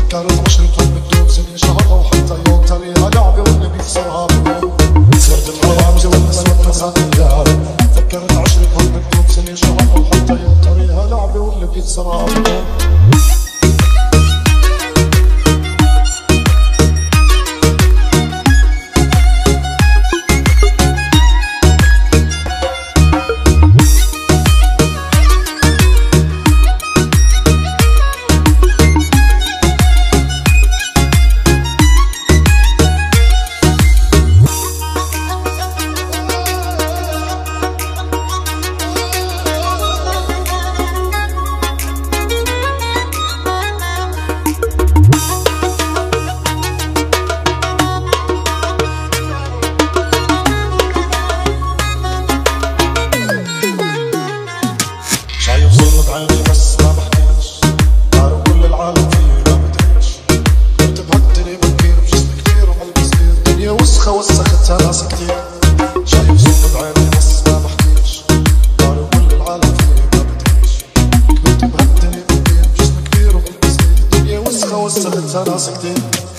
فكرت عشرة بتدوب سنين شهر او حتى يوم تريها لعبة والنبي صارها بيوم صرت الغرام جوا صرت مسافر فكرت عشرة بتدوب سنين شهر او حتى يوم تريها لعبة والنبي صارها بيوم شايف ظلمة عيني بس ما بحكيش عارف كل العالم فيه ما بدريش كنت بهالدنيا بكير بجسم كتير وقلبي صغير الدنيا وسخة وسختها ناس كتير شايف ظلمة عيني بس ما بحكيش عارف كل العالم فيه ما بدريش كنت بهالدنيا بكير بجسم كتير وقلبي صغير الدنيا وسخة وسختها ناس كتير